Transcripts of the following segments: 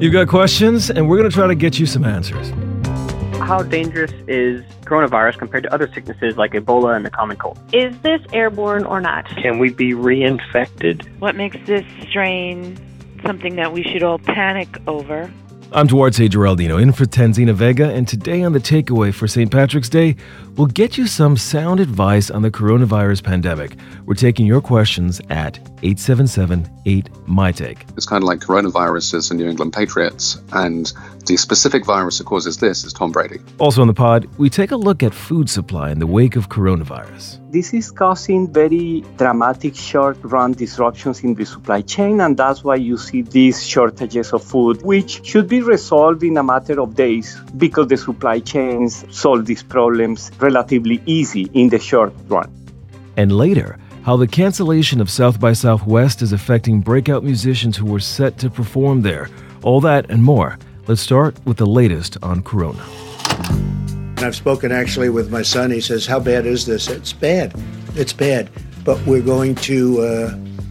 You got questions, and we're going to try to get you some answers. How dangerous is coronavirus compared to other sicknesses like Ebola and the common cold? Is this airborne or not? Can we be reinfected? What makes this strain something that we should all panic over? I'm Duarte Geraldino, in for Tanzina Vega, and today on The Takeaway for St. Patrick's Day, we'll get you some sound advice on the coronavirus pandemic. We're taking your questions at 877-8-MY-TAKE. It's kind of like coronavirus is the New England Patriots, and the specific virus that causes this is Tom Brady. Also on the pod, we take a look at food supply in the wake of coronavirus. This is causing very dramatic short-run disruptions in the supply chain, and that's why you see these shortages of food, which should be resolved in a matter of days because the supply chains solve these problems relatively easy in the short run. And later, how the cancellation of South by Southwest is affecting breakout musicians who were set to perform there. All that and more. Let's start with the latest on Corona. I've spoken actually with my son. He says, "How bad is this?" It's bad. It's bad. But we're going to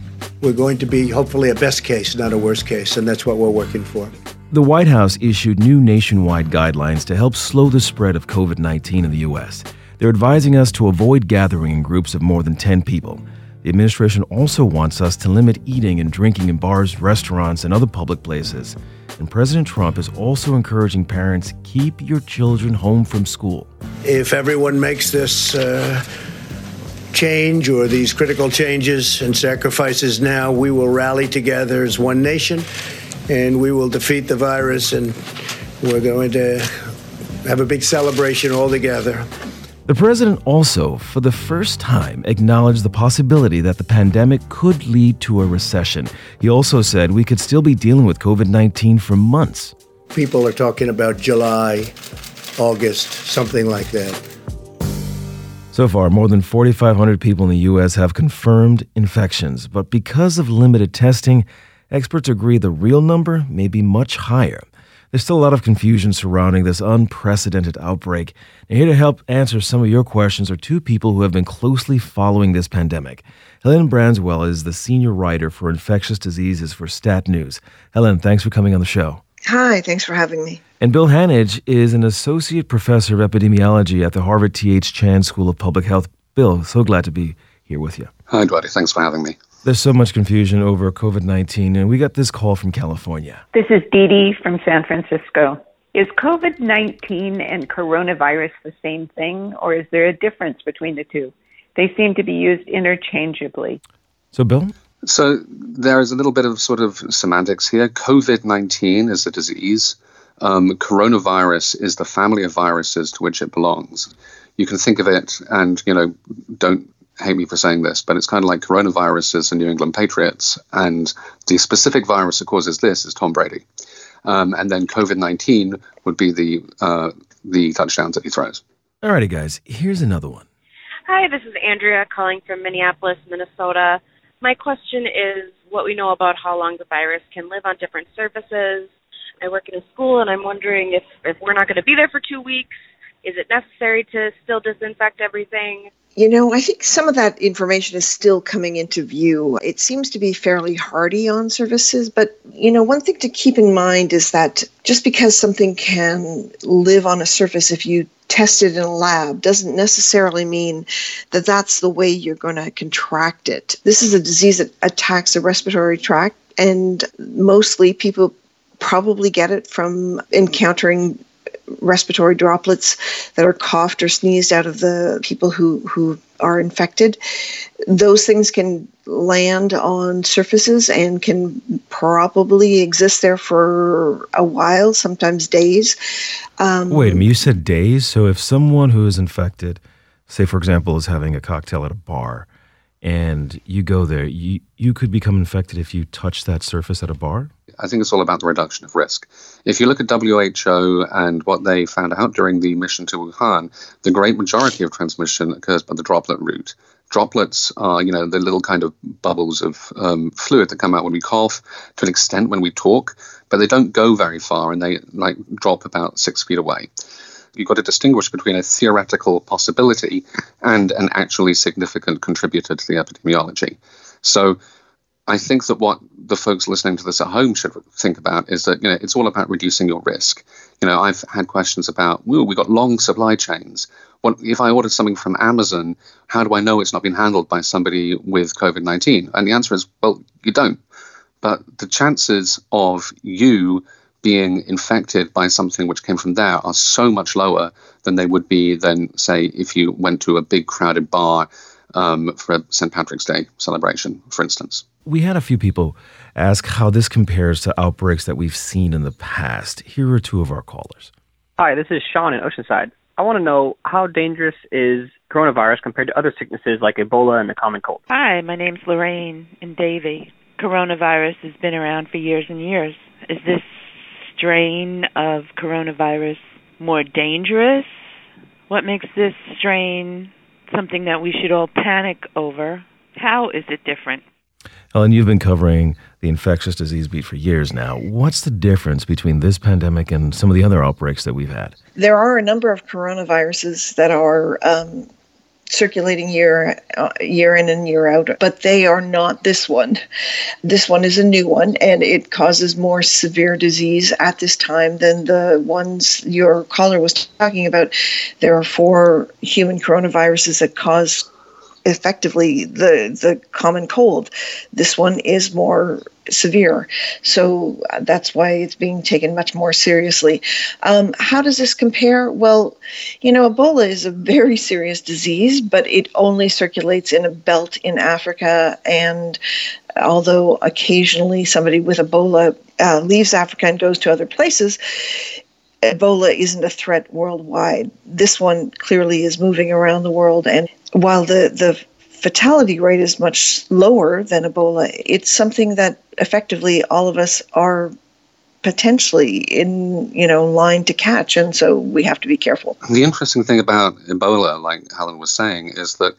be hopefully a best case, not a worst case, and that's what we're working for. The White House issued new nationwide guidelines to help slow the spread of COVID-19 in the U.S. They're advising us to avoid gathering in groups of more than 10 people. The administration also wants us to limit eating and drinking in bars, restaurants, and other public places. And President Trump is also encouraging parents, keep your children home from school. If everyone makes this change or these critical changes and sacrifices now, we will rally together as one nation and we will defeat the virus, and we're going to have a big celebration all together. The president also, for the first time, acknowledged the possibility that the pandemic could lead to a recession. He also said we could still be dealing with COVID-19 for months. People are talking about July, August, something like that. So far, more than 4,500 people in the U.S. have confirmed infections. But because of limited testing, experts agree the real number may be much higher. There's still a lot of confusion surrounding this unprecedented outbreak. And here to help answer some of your questions are two people who have been closely following this pandemic. Helen Branswell is the senior writer for infectious diseases for Stat News. Helen, thanks for coming on the show. Hi, thanks for having me. And Bill Hanage is an associate professor of epidemiology at the Harvard T.H. Chan School of Public Health. Bill, so glad to be here with you. Hi, Dwight. Thanks for having me. There's so much confusion over COVID-19, and we got this call from California. This is Dee Dee from San Francisco. Is COVID-19 and coronavirus the same thing, or is there a difference between the two? They seem to be used interchangeably. So, Bill? So there is a little bit of sort of semantics here. COVID-19 is a disease. Coronavirus is the family of viruses to which it belongs. You can think of it, and, don't hate me for saying this, but it's kind of like coronavirus is the New England Patriots, and the specific virus that causes this is Tom Brady. And then COVID-19 would be the touchdowns that he throws. Alrighty, guys, here's another one. Hi, this is Andrea calling from Minneapolis, Minnesota. My question is what we know about how long the virus can live on different surfaces. I work in a school, and I'm wondering if we're not going to be there for 2 weeks, is it necessary to still disinfect everything? I think some of that information is still coming into view. It seems to be fairly hardy on surfaces, but, one thing to keep in mind is that just because something can live on a surface if you test it in a lab doesn't necessarily mean that that's the way you're going to contract it. This is a disease that attacks the respiratory tract, and mostly people probably get it from encountering respiratory droplets that are coughed or sneezed out of the people who are infected. Those things can land on surfaces and can probably exist there for a while, sometimes days. Wait a minute, you said days? So if someone who is infected, say for example, is having a cocktail at a bar, and you go there, you could become infected if you touch that surface at a bar? I think it's all about the reduction of risk. If you look at WHO and what they found out during the mission to Wuhan, the great majority of transmission occurs by the droplet route. Droplets are, the little kind of bubbles of fluid that come out when we cough, to an extent when we talk, but they don't go very far, and they drop about 6 feet away. You've got to distinguish between a theoretical possibility and an actually significant contributor to the epidemiology. So I think that what the folks listening to this at home should think about is that, it's all about reducing your risk. I've had questions about, we got long supply chains. What if I ordered something from Amazon? How do I know it's not been handled by somebody with COVID-19? And the answer is, well, you don't. But the chances of you being infected by something which came from there are so much lower than they would be than, say, if you went to a big crowded bar for a St. Patrick's Day celebration, for instance. We had a few people ask how this compares to outbreaks that we've seen in the past. Here are two of our callers. Hi, this is Sean in Oceanside. I want to know, how dangerous is coronavirus compared to other sicknesses like Ebola and the common cold? Hi, my name's Lorraine in Davie. Coronavirus has been around for years and years. Is this strain of coronavirus more dangerous? What makes this strain something that we should all panic over? How is it different? Helen, you've been covering the infectious disease beat for years now. What's the difference between this pandemic and some of the other outbreaks that we've had? There are a number of coronaviruses that are circulating year in and year out, but they are not this one. This one is a new one, and it causes more severe disease at this time than the ones your caller was talking about. There are 4 human coronaviruses that cause effectively the common cold. This one is more severe. So that's why it's being taken much more seriously. How does this compare? Well, Ebola is a very serious disease, but it only circulates in a belt in Africa. And although occasionally somebody with Ebola leaves Africa and goes to other places, Ebola isn't a threat worldwide. This one clearly is moving around the world. And while the fatality rate is much lower than Ebola, it's something that effectively all of us are potentially in line to catch. And so we have to be careful. The interesting thing about Ebola, like Helen was saying, is that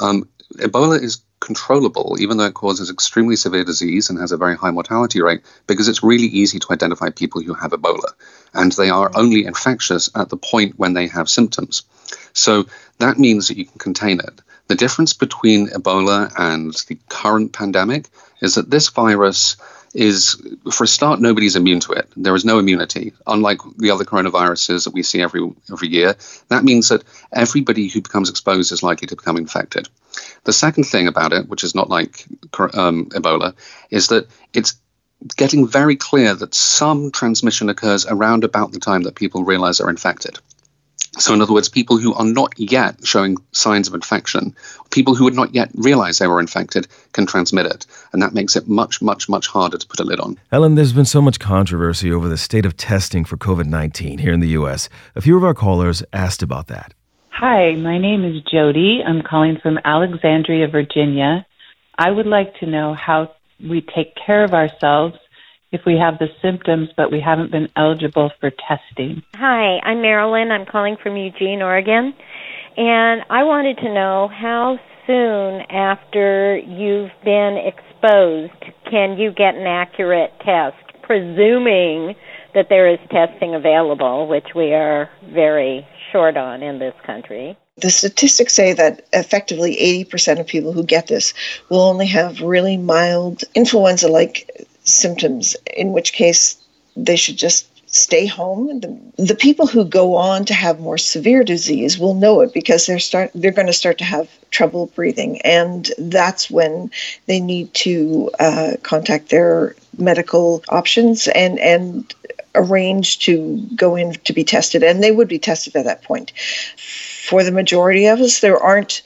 Ebola is controllable, even though it causes extremely severe disease and has a very high mortality rate, because it's really easy to identify people who have Ebola. And they are only infectious at the point when they have symptoms. So that means that you can contain it. The difference between Ebola and the current pandemic is that this virus is, for a start, nobody's immune to it. There is no immunity, unlike the other coronaviruses that we see every year. That means that everybody who becomes exposed is likely to become infected. The second thing about it, which is not like Ebola, is that it's getting very clear that some transmission occurs around about the time that people realize they're infected. So in other words, people who are not yet showing signs of infection, people who would not yet realize they were infected, can transmit it. And that makes it much, much, much harder to put a lid on. Helen, there's been so much controversy over the state of testing for COVID-19 here in the U.S. A few of our callers asked about that. Hi, my name is Jody. I'm calling from Alexandria, Virginia. I would like to know how we take care of ourselves if we have the symptoms, but we haven't been eligible for testing. Hi, I'm Marilyn. I'm calling from Eugene, Oregon. And I wanted to know, how soon after you've been exposed can you get an accurate test, presuming that there is testing available, which we are very short on in this country. The statistics say that effectively 80% of people who get this will only have really mild influenza-like symptoms, in which case they should just stay home. The people who go on to have more severe disease will know it because they're going to start to have trouble breathing, and that's when they need to contact their medical options and arrange to go in to be tested, and they would be tested at that point. For the majority of us, there aren't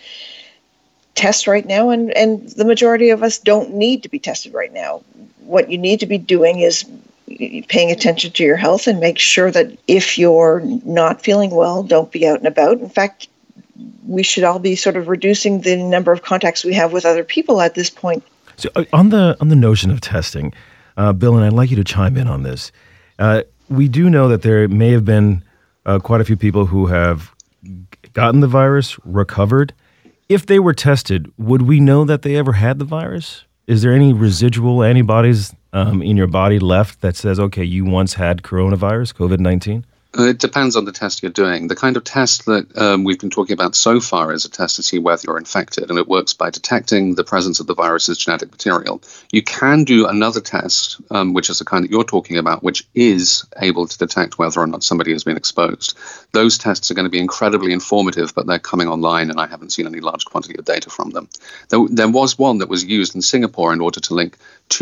tests right now, and the majority of us don't need to be tested right now. What you need to be doing is paying attention to your health and make sure that if you're not feeling well, don't be out and about. In fact, we should all be sort of reducing the number of contacts we have with other people at this point. So on the notion of testing, Bill, and I'd like you to chime in on this. We do know that there may have been quite a few people who have gotten the virus, recovered. If they were tested, would we know that they ever had the virus? Is there any residual antibodies in your body left that says, okay, you once had coronavirus, COVID-19? It depends on the test you're doing. The kind of test that we've been talking about so far is a test to see whether you're infected, and it works by detecting the presence of the virus's genetic material. You can do another test, which is the kind that you're talking about, which is able to detect whether or not somebody has been exposed. Those tests are going to be incredibly informative, but they're coming online, and I haven't seen any large quantity of data from them. There was one that was used in Singapore in order to link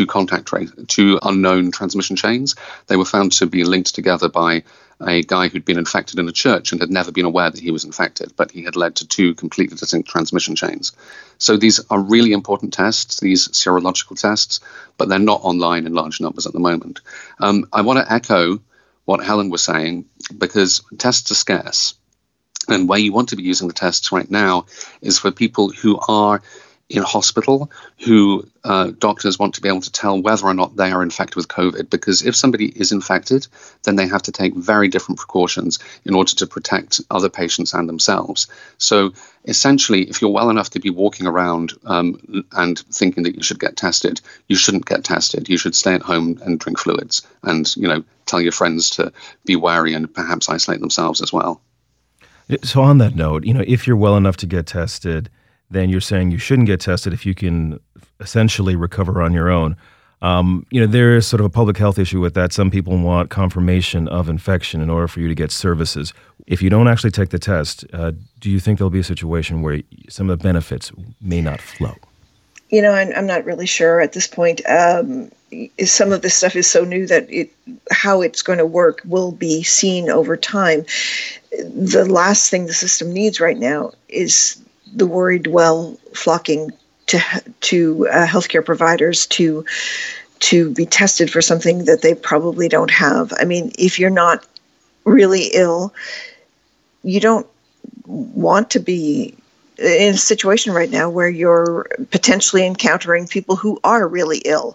two unknown transmission chains. They were found to be linked together by a guy who'd been infected in a church and had never been aware that he was infected, but he had led to two completely distinct transmission chains. So these are really important tests, these serological tests, but they're not online in large numbers at the moment. I want to echo what Helen was saying, because tests are scarce. And where you want to be using the tests right now is for people who are in hospital, who doctors want to be able to tell whether or not they are infected with COVID, because if somebody is infected, then they have to take very different precautions in order to protect other patients and themselves. So essentially, if you're well enough to be walking around and thinking that you should get tested, you shouldn't get tested. You should stay at home and drink fluids and, tell your friends to be wary and perhaps isolate themselves as well. So on that note, if you're well enough to get tested, then you're saying you shouldn't get tested if you can essentially recover on your own. There is sort of a public health issue with that. Some people want confirmation of infection in order for you to get services. If you don't actually take the test, do you think there'll be a situation where some of the benefits may not flow? I'm not really sure at this point. Some of this stuff is so new that how it's going to work will be seen over time. The last thing the system needs right now is the worried well flocking to healthcare providers to be tested for something that they probably don't have. I mean, if you're not really ill, you don't want to be in a situation right now where you're potentially encountering people who are really ill.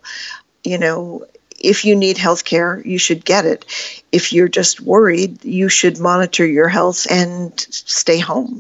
If you need healthcare, you should get it. If you're just worried, you should monitor your health and stay home.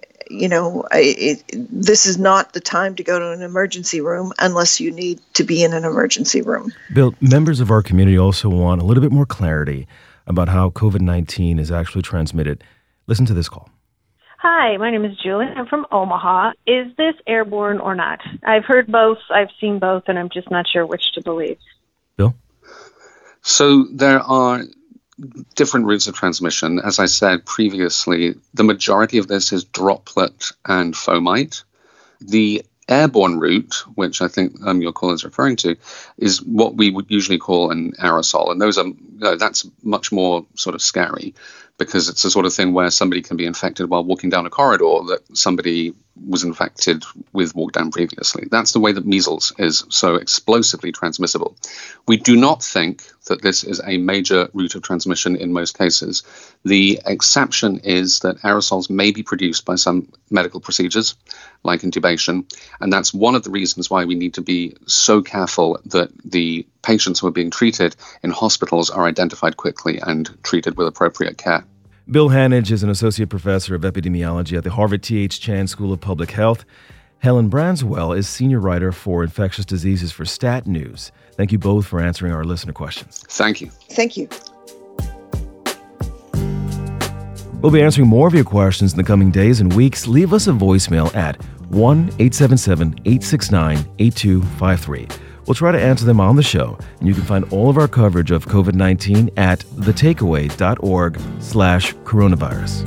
This is not the time to go to an emergency room unless you need to be in an emergency room. Bill, members of our community also want a little bit more clarity about how COVID-19 is actually transmitted. Listen to this call. Hi, my name is Julie. I'm from Omaha. Is this airborne or not? I've heard both, I've seen both, and I'm just not sure which to believe. Bill? So there are different routes of transmission. As I said previously, the majority of this is droplet and fomite. The airborne route, which I think your caller is referring to, is what we would usually call an aerosol. And that's much more sort of scary, because it's the sort of thing where somebody can be infected while walking down a corridor that somebody was infected with walked down previously. That's the way that measles is so explosively transmissible. We do not think that this is a major route of transmission in most cases. The exception is that aerosols may be produced by some medical procedures, like intubation, and that's one of the reasons why we need to be so careful that the patients who are being treated in hospitals are identified quickly and treated with appropriate care. Bill Hanage is an associate professor of epidemiology at the Harvard T.H. Chan School of Public Health. Helen Branswell is senior writer for infectious diseases for Stat News. Thank you both for answering our listener questions. Thank you. Thank you. We'll be answering more of your questions in the coming days and weeks. Leave us a voicemail at 1-877-869-8253. We'll try to answer them on the show, and you can find all of our coverage of COVID-19 at thetakeaway.org/coronavirus.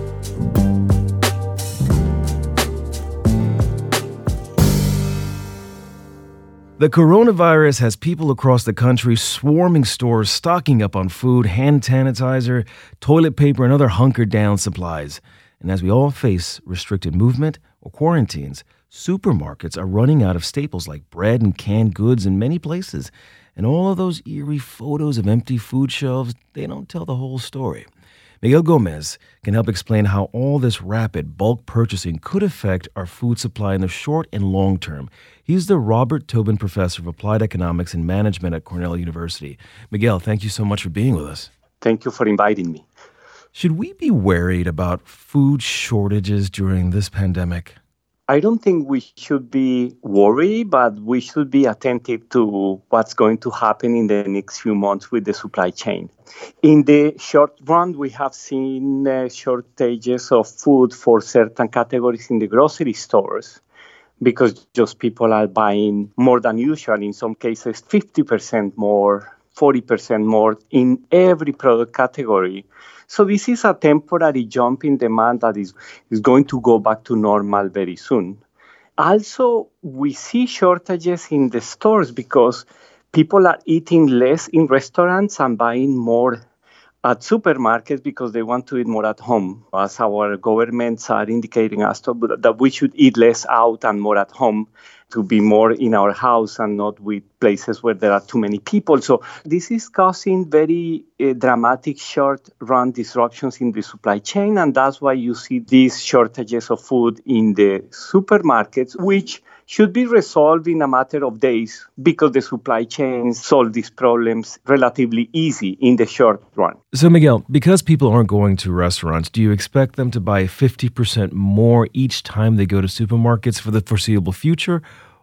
The coronavirus has people across the country swarming stores, stocking up on food, hand sanitizer, toilet paper, and other hunkered-down supplies. And as we all face restricted movement or quarantines, supermarkets are running out of staples like bread and canned goods in many places. And all of those eerie photos of empty food shelves, they don't tell the whole story. Miguel Gomez can help explain how all this rapid bulk purchasing could affect our food supply in the short and long term. He's the Robert Tobin Professor of Applied Economics and Management at Cornell University. Miguel, thank you so much for being with us. Thank you for inviting me. Should we be worried about food shortages during this pandemic? I don't think we should be worried, but we should be attentive to what's going to happen in the next few months with the supply chain. In the short run, we have seen shortages of food for certain categories in the grocery stores because just people are buying more than usual, in some cases 50% more, 40% more in every product category. So this is a temporary jump in demand that is going to go back to normal very soon. Also, we see shortages in the stores because people are eating less in restaurants and buying more at supermarkets because they want to eat more at home. As our governments are indicating us that we should eat less out and more at home, to be more in our house and not with places where there are too many people. So this is causing very dramatic short-run disruptions in the supply chain, and that's why you see these shortages of food in the supermarkets, which should be resolved in a matter of days because the supply chains solve these problems relatively easy in the short run. So, Miguel, because people aren't going to restaurants, do you expect them to buy 50% more each time they go to supermarkets for the foreseeable future?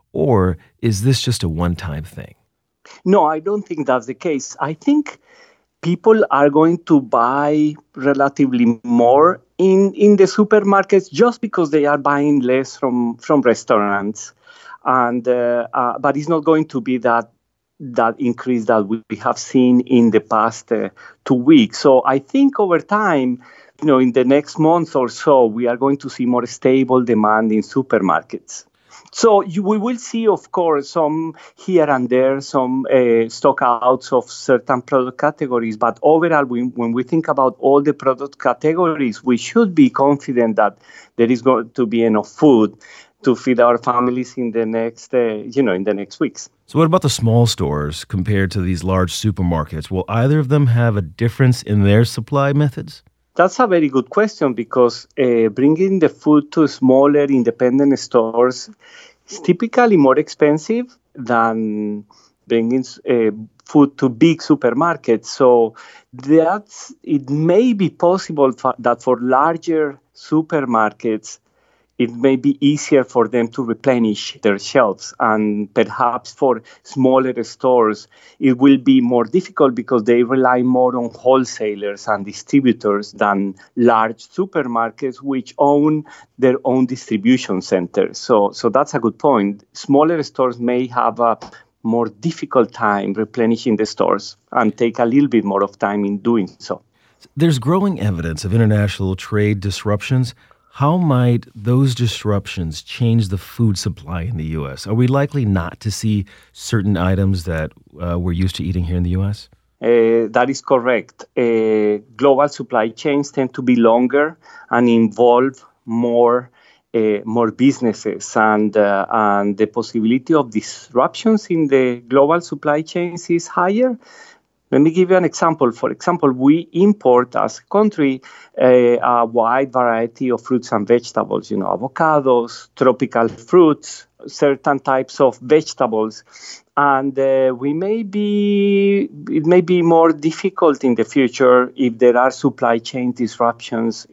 Or is this just a one-time thing? No, I don't think that's the case. I think people are going to buy relatively more in the supermarkets just because they are buying less from restaurants. And but it's not going to be that increase that we have seen in the past 2 weeks. So I think over time, in the next month or so, we are going to see more stable demand in supermarkets. So we will see, of course, some here and there, some stock outs of certain product categories. But overall, when we think about all the product categories, we should be confident that there is going to be enough food to feed our families in the next, in the next weeks. So what about the small stores compared to these large supermarkets? Will either of them have a difference in their supply methods? That's a very good question because bringing the food to smaller independent stores is typically more expensive than bringing food to big supermarkets. So it may be possible that for larger supermarkets, it may be easier for them to replenish their shelves. And perhaps for smaller stores, it will be more difficult because they rely more on wholesalers and distributors than large supermarkets, which own their own distribution centers. So that's a good point. Smaller stores may have a more difficult time replenishing the stores and take a little bit more of time in doing so. There's growing evidence of international trade disruptions. How might those disruptions change the food supply in the U.S.? Are we likely not to see certain items that we're used to eating here in the U.S.? That is correct. Global supply chains tend to be longer and involve more businesses, and the possibility of disruptions in the global supply chains is higher. Let me give you an example. For example, we import as a country a wide variety of fruits and vegetables, avocados, tropical fruits, certain types of vegetables. And it may be more difficult in the future if there are supply chain disruptions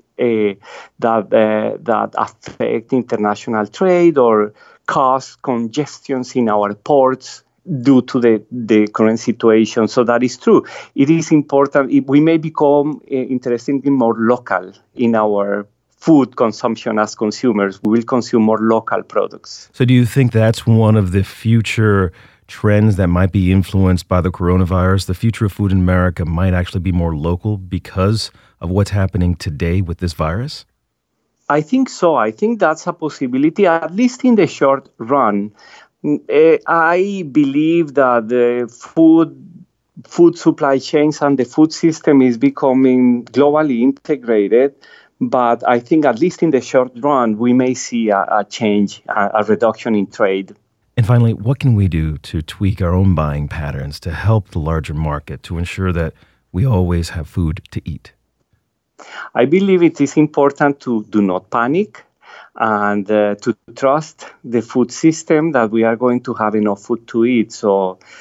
that affect international trade or cause congestions in our ports due to the current situation. So that is true. It is important. We may become interestingly more local in our food consumption as consumers. We will consume more local products. So do you think that's one of the future trends that might be influenced by the coronavirus? The future of food in America might actually be more local because of what's happening today with this virus? I think so. I think that's a possibility, at least in the short run. I believe that the food supply chains and the food system is becoming globally integrated. But I think at least in the short run, we may see a change, a reduction in trade. And finally, what can we do to tweak our own buying patterns to help the larger market to ensure that we always have food to eat? I believe it is important to do not panic and to trust the food system that we are going to have enough food to eat. So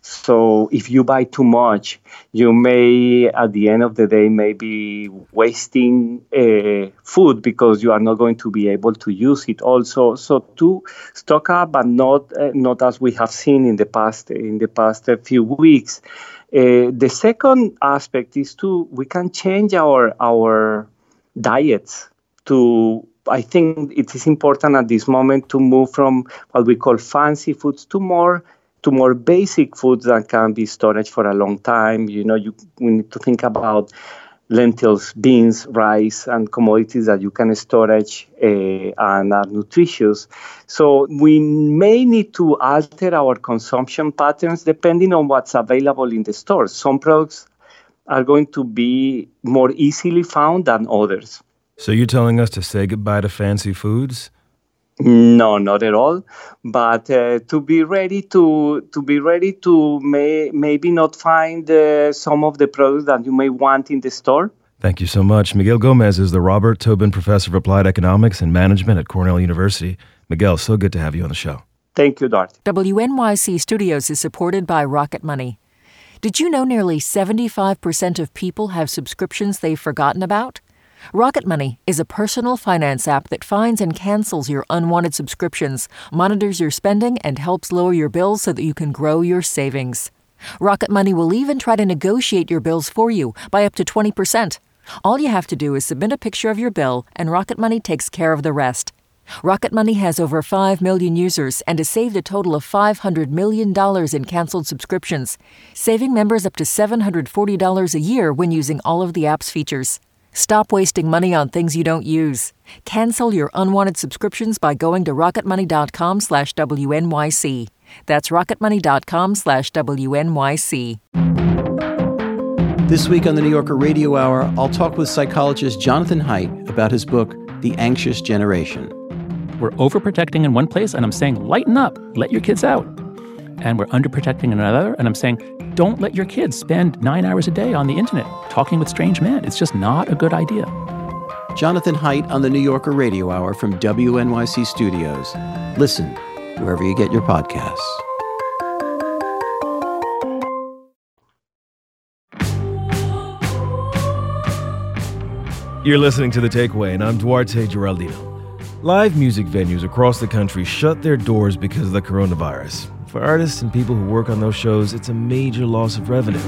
So if you buy too much, you may, at the end of the day, maybe wasting food because you are not going to be able to use it also. So to stock up, but not as we have seen in the past few weeks. The second aspect is we can change our diets to. I think it is important at this moment to move from what we call fancy foods to more basic foods that can be stored for a long time. We need to think about lentils, beans, rice, and commodities that you can storage and are nutritious. So we may need to alter our consumption patterns depending on what's available in the stores. Some products are going to be more easily found than others. So you're telling us to say goodbye to fancy foods? No, not at all. But to be ready to maybe not find some of the products that you may want in the store. Thank you so much. Miguel Gomez is the Robert Tobin Professor of Applied Economics and Management at Cornell University. Miguel, so good to have you on the show. Thank you, Dart. WNYC Studios is supported by Rocket Money. Did you know nearly 75% of people have subscriptions they've forgotten about? Rocket Money is a personal finance app that finds and cancels your unwanted subscriptions, monitors your spending, and helps lower your bills so that you can grow your savings. Rocket Money will even try to negotiate your bills for you by up to 20%. All you have to do is submit a picture of your bill, and Rocket Money takes care of the rest. Rocket Money has over 5 million users and has saved a total of $500 million in canceled subscriptions, saving members up to $740 a year when using all of the app's features. Stop wasting money on things you don't use. Cancel your unwanted subscriptions by going to rocketmoney.com/WNYC. That's rocketmoney.com/WNYC. This week on the New Yorker Radio Hour, I'll talk with psychologist Jonathan Haidt about his book, The Anxious Generation. We're overprotecting in one place, and I'm saying, lighten up, let your kids out. And we're underprotecting in another, and I'm saying, don't let your kids spend 9 hours a day on the internet talking with strange men. It's just not a good idea. Jonathan Haidt on the New Yorker Radio Hour from WNYC Studios. Listen wherever you get your podcasts. You're listening to The Takeaway, and I'm Duarte Geraldino. Live music venues across the country shut their doors because of the coronavirus. For artists and people who work on those shows, it's a major loss of revenue.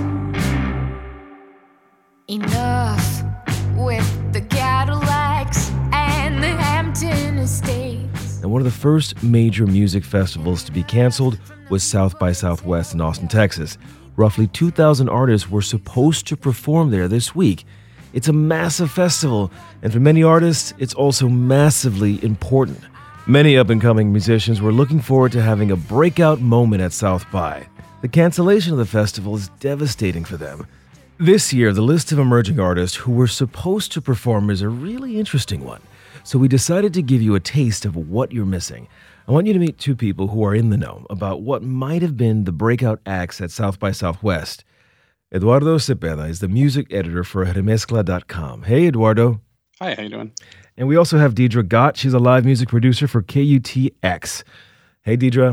Enough with the Cadillacs and the Hampton Estates. And one of the first major music festivals to be canceled was South by Southwest in Austin, Texas. Roughly 2,000 artists were supposed to perform there this week. It's a massive festival, and for many artists, it's also massively important. Many up-and-coming musicians were looking forward to having a breakout moment at South by. The cancellation of the festival is devastating for them. This year, the list of emerging artists who were supposed to perform is a really interesting one. So we decided to give you a taste of what you're missing. I want you to meet two people who are in the know about what might have been the breakout acts at South by Southwest. Eduardo Cepeda is the music editor for Remezcla.com. Hey, Eduardo. Hi, how you doing? And we also have Deidre Gott. She's a live music producer for KUTX. Hey, Deidre.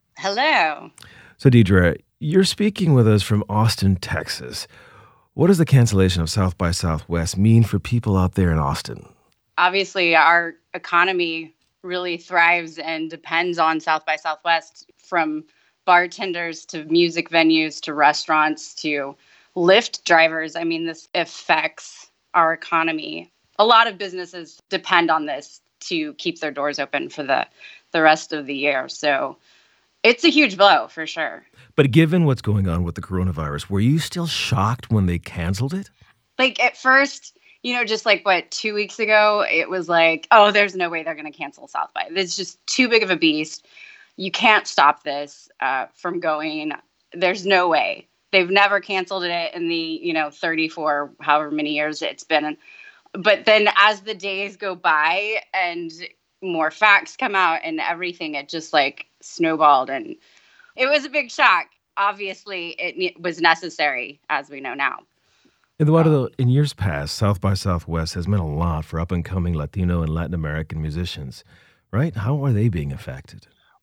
Hello. So, Deidre, you're speaking with us from Austin, Texas. What does the cancellation of South by Southwest mean for people out there in Austin? Obviously, our economy really thrives and depends on South by Southwest, from bartenders to music venues to restaurants to Lyft drivers. I mean, this affects our economy. A lot of businesses depend on this to keep their doors open for the rest of the year. So it's a huge blow for sure. But given what's going on with the coronavirus, were you still shocked when they canceled it? Like at first, just 2 weeks ago, it was like, oh, there's no way they're going to cancel South by. It's just too big of a beast. You can't stop this from going. There's no way. They've never canceled it in the, 34, however many years it's been. But then as the days go by and more facts come out and everything, it just snowballed. And it was a big shock. Obviously, it was necessary, as we know now. Eduardo, in years past, South by Southwest has meant a lot for up-and-coming Latino and Latin American musicians, right? How are they being affected?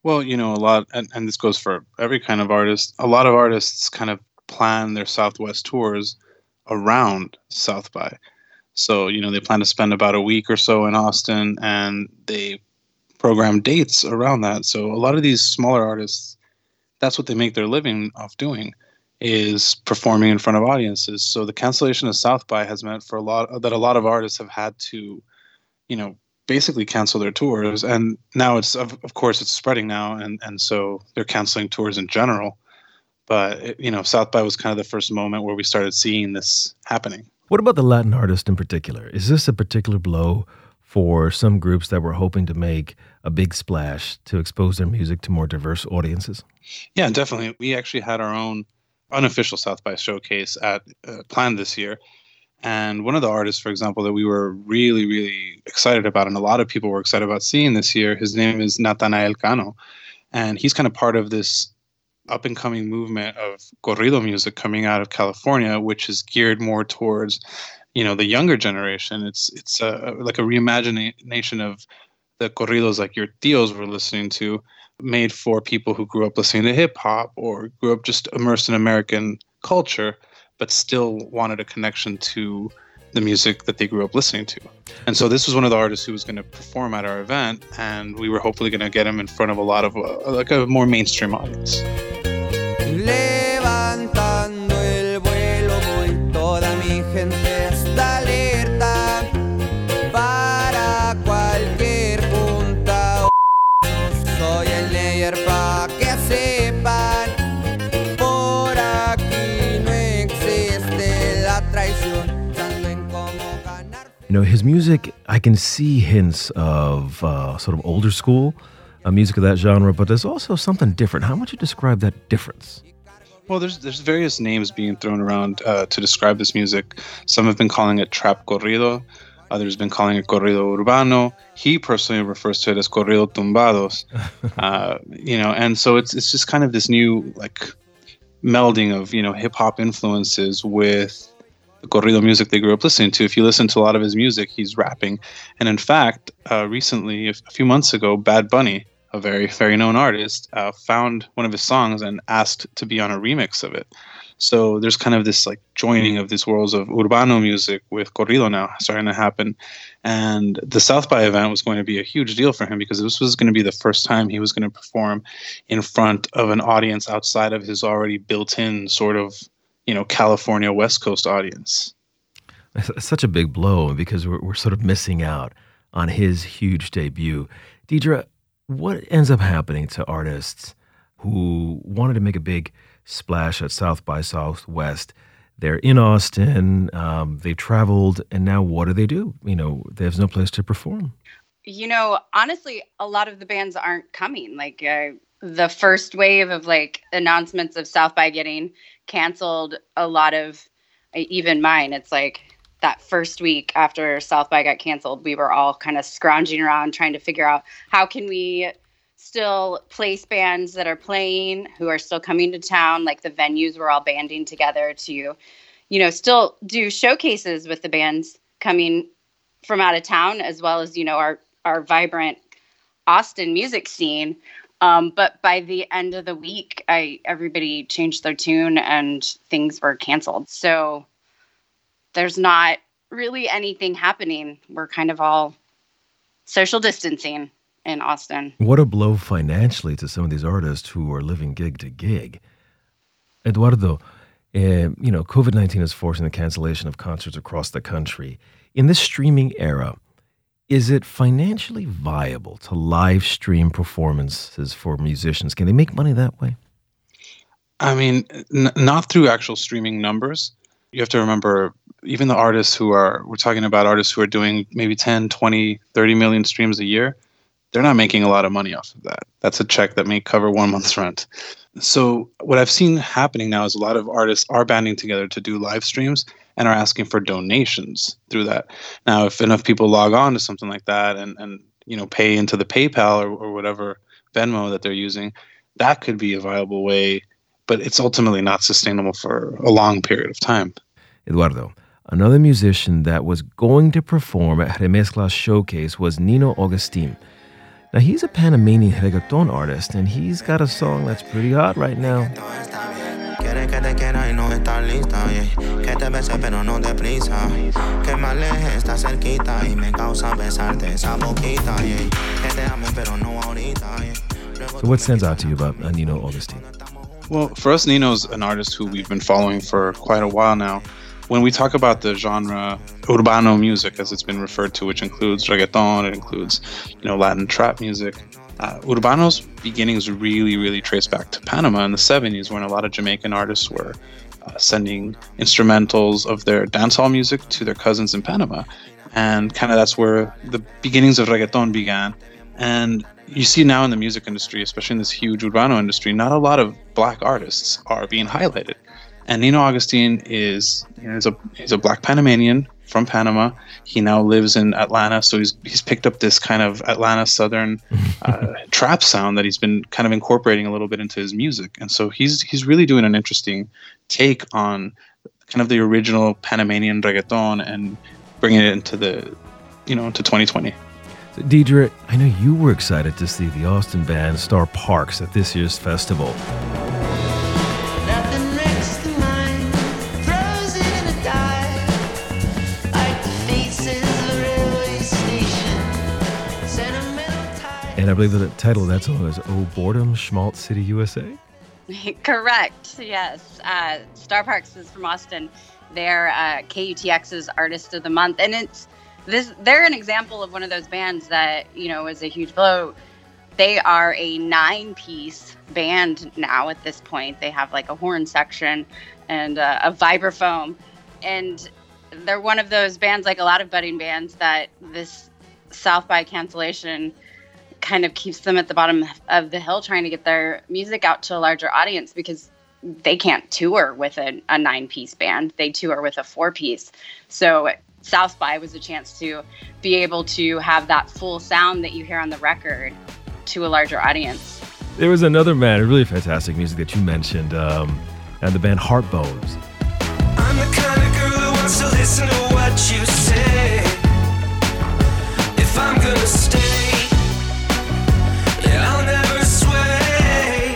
Well, a lot, and this goes for every kind of artist, a lot of artists kind of plan their Southwest tours around South by. So, they plan to spend about a week or so in Austin, and they program dates around that. So a lot of these smaller artists, that's what they make their living off doing, is performing in front of audiences. So the cancellation of South by has meant a lot of artists have had to, basically cancel their tours. And now it's, of course, it's spreading now. And so they're canceling tours in general. But, South by was kind of the first moment where we started seeing this happening. What about the Latin artist in particular? Is this a particular blow for some groups that were hoping to make a big splash to expose their music to more diverse audiences? Yeah, definitely. We actually had our own unofficial South by showcase planned this year. And one of the artists, for example, that we were really, really excited about, and a lot of people were excited about seeing this year, his name is Natanael Cano. And he's kind of part of this up-and-coming movement of corrido music coming out of California, which is geared more towards, the younger generation. It's like a reimagination of the corridos like your tios were listening to, made for people who grew up listening to hip-hop or grew up just immersed in American culture, but still wanted a connection to the music that they grew up listening to. And so this was one of the artists who was going to perform at our event, and we were hopefully going to get him in front of a lot of a more mainstream audience. Levantando el vuelo voy, toda mi gente está alerta para cualquier punta. Soy el Neyer pa' que sepan, por aquí no existe la traición. His music, I can see hints of sort of older school music of that genre, but there's also something different. How would you describe that difference? Well, there's various names being thrown around to describe this music. Some have been calling it trap corrido. Others have been calling it corrido urbano. He personally refers to it as corrido tumbados. And so it's just kind of this new melding of hip hop influences with the corrido music they grew up listening to. If you listen to a lot of his music, he's rapping. And in fact, recently, a few months ago, Bad Bunny, a very, very known artist, found one of his songs and asked to be on a remix of it. So there's kind of this joining of these worlds of urbano music with corrido now starting to happen. And the South by event was going to be a huge deal for him because this was going to be the first time he was going to perform in front of an audience outside of his already built-in sort of, California West Coast audience. It's such a big blow because we're sort of missing out on his huge debut. Deidre, what ends up happening to artists who wanted to make a big splash at South by Southwest? They're in Austin, they've traveled, and now what do? There's no place to perform. Honestly, a lot of the bands aren't coming. The first wave of announcements of South by getting canceled, a lot of, even mine, it's that first week after South by got canceled, we were all kind of scrounging around trying to figure out how can we still place bands that are playing, who are still coming to town. The venues were all banding together to, still do showcases with the bands coming from out of town, as well as, our vibrant Austin music scene. But by the end of the week, everybody changed their tune and things were canceled. So there's not really anything happening. We're kind of all social distancing in Austin. What a blow financially to some of these artists who are living gig to gig. Eduardo, COVID-19 is forcing the cancellation of concerts across the country. In this streaming era, is it financially viable to live stream performances for musicians? Can they make money that way? I mean, not through actual streaming numbers. You have to remember, even the artists we're talking about artists who are doing maybe 10, 20, 30 million streams a year, they're not making a lot of money off of that. That's a check that may cover 1 month's rent. So what I've seen happening now is a lot of artists are banding together to do live streams and are asking for donations through that. Now, if enough people log on to something like that and pay into the PayPal or whatever Venmo that they're using, that could be a viable way, but it's ultimately not sustainable for a long period of time. Eduardo, another musician that was going to perform at Remezcla's showcase was Nino Agustin. Now, he's a Panamanian reggaeton artist, and he's got a song that's pretty hot right now. So what stands out to you about Nino Agustin? Well, for us, Nino's an artist who we've been following for quite a while now. When we talk about the genre urbano music, as it's been referred to, which includes reggaeton, it includes, Latin trap music, urbano's beginnings really trace back to Panama in the 70s, when a lot of Jamaican artists were sending instrumentals of their dancehall music to their cousins in Panama. And kind of that's where the beginnings of reggaeton began. And you see now in the music industry, especially in this huge urbano industry, not a lot of black artists are being highlighted. And Nino Agustin is he's a black Panamanian from Panama. He now lives in Atlanta, so he's picked up this kind of Atlanta Southern trap sound that he's been kind of incorporating a little bit into his music. And so he's really doing an interesting take on kind of the original Panamanian reggaeton and bringing it into into 2020. So Deidre, I know you were excited to see the Austin band Star Parks at this year's festival. And I believe the title of that song is Oh Boredom, Schmaltz City, USA? Correct, yes. Star Parks is from Austin. They're KUTX's Artist of the Month. And they're an example of one of those bands that, is a huge blow. They are a 9-piece band now at this point. They have like a horn section and a vibraphone. And they're one of those bands, like a lot of budding bands, that this South by cancellation kind of keeps them at the bottom of the hill trying to get their music out to a larger audience, because they can't tour with a 9-piece band. They tour with a 4-piece. So South by was a chance to be able to have that full sound that you hear on the record to a larger audience. There was another band, really fantastic music that you mentioned, and the band Heartbones. I'm the kind of girl who wants to listen to what you say. If I'm gonna stay, I'll never sway.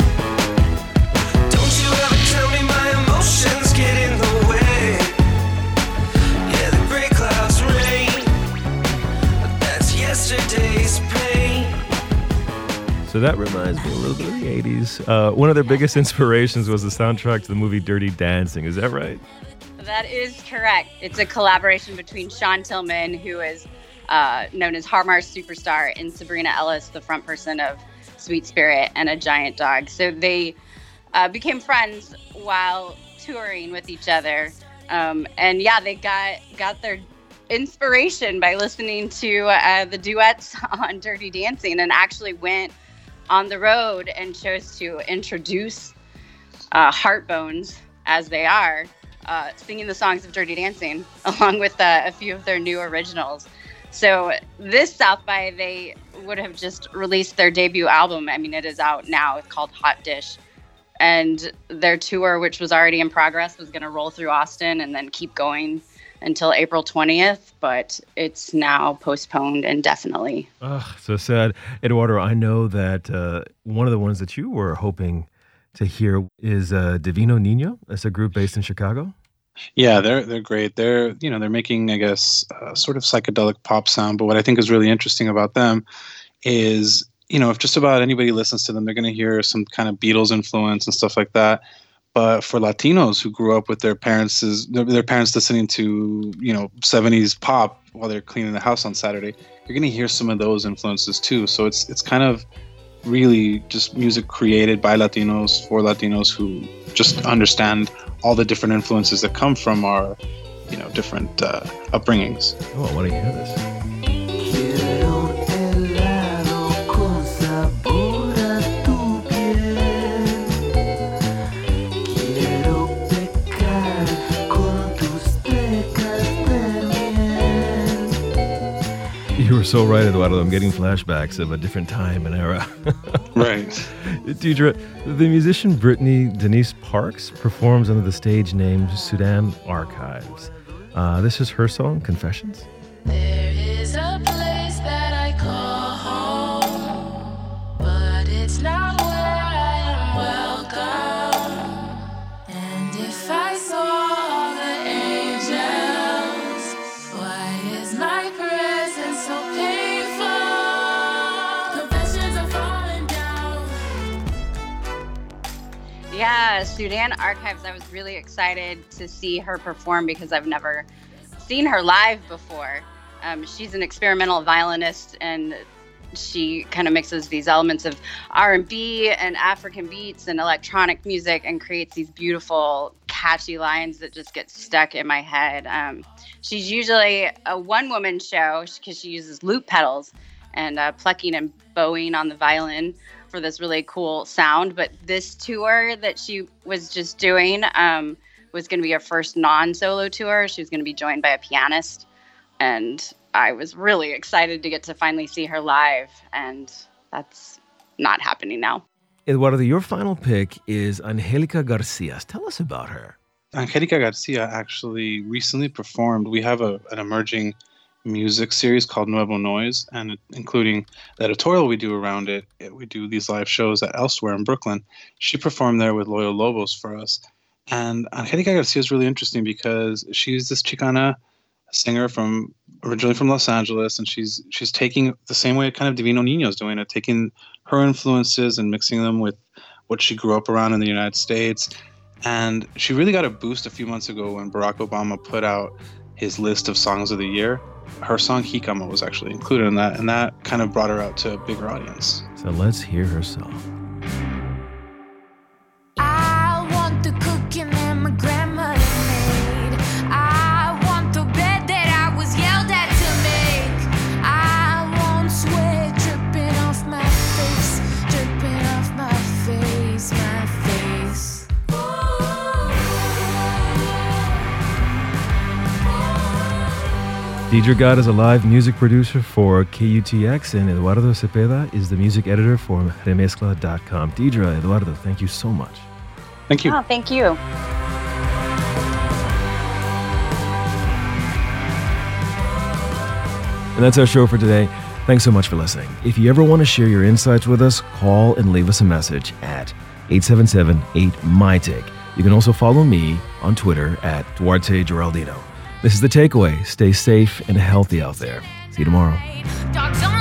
Don't you ever tell me my emotions get in the way. Yeah, the gray clouds rain, but that's yesterday's pain. So that reminds me a little bit of the 80s. One of their biggest inspirations was the soundtrack to the movie Dirty Dancing. Is that right? That is correct. It's a collaboration between Sean Tillman, who is known as Harmar's Superstar, and Sabrina Ellis, the front person of Sweet Spirit and A Giant Dog. So they became friends while touring with each other. And yeah, they got their inspiration by listening to the duets on Dirty Dancing, and actually went on the road and chose to introduce Heartbones, as they are, singing the songs of Dirty Dancing, along with a few of their new originals. So this South by, they would have just released their debut album. I mean, it is out now. It's called Hot Dish. And their tour, which was already in progress, was going to roll through Austin and then keep going until April 20th. But it's now postponed indefinitely. Ugh, so sad. Eduardo, I know that one of the ones that you were hoping to hear is Divino Niño. It's a group based in Chicago. Yeah, they're great. They're making, I guess, sort of psychedelic pop sound. But what I think is really interesting about them is, if just about anybody listens to them, they're going to hear some kind of Beatles influence and stuff like that. But for Latinos who grew up with their parents listening to, 70s pop while they're cleaning the house on Saturday, you're going to hear some of those influences too. So it's kind of really just music created by Latinos for Latinos who just understand all the different influences that come from our, different upbringings. Oh, I want to hear this. You were so right, Eduardo. I'm getting flashbacks of a different time and era. Right. Deidre, the musician Brittany Denise Parks performs under the stage name Sudan Archives. This is her song, Confessions. There is a place that I call home. Sudan Archives, I was really excited to see her perform because I've never seen her live before. She's an experimental violinist, and she kind of mixes these elements of R&B and African beats and electronic music and creates these beautiful, catchy lines that just get stuck in my head. She's usually a one-woman show because she uses loop pedals and plucking and bowing on the violin for this really cool sound. But this tour that she was just doing was going to be her first non-solo tour. She was going to be joined by a pianist. And I was really excited to get to finally see her live. And that's not happening now. Eduardo, your final pick is Angelica Garcia. Tell us about her. Angelica Garcia actually recently performed. We have an emerging music series called Nuevo Noise, and including the editorial we do around it. We do these live shows at Elsewhere in Brooklyn. She performed there with Loyo Lobos for us. And Angelica Garcia is really interesting because she's this Chicana singer originally from Los Angeles, and she's taking the same way kind of Divino Niño's doing it, taking her influences and mixing them with what she grew up around in the United States. And she really got a boost a few months ago when Barack Obama put out his list of songs of the year. Her song Jicama was actually included in that, and that kind of brought her out to a bigger audience. So let's hear her song. I want the cooking that my grandmother made. I want the bed that I was yelled at to make. I want sweat dripping off my face, dripping off my face, my face. Deidre Gott is a live music producer for KUTX, and Eduardo Cepeda is the music editor for Remezcla.com. Deidre, Eduardo, thank you so much. Thank you. Oh, thank you. And that's our show for today. Thanks so much for listening. If you ever want to share your insights with us, call and leave us a message at 877-8MyTake. You can also follow me on Twitter at Duarte Geraldino. This is The Takeaway. Stay safe and healthy out there. See you tomorrow. Dogs on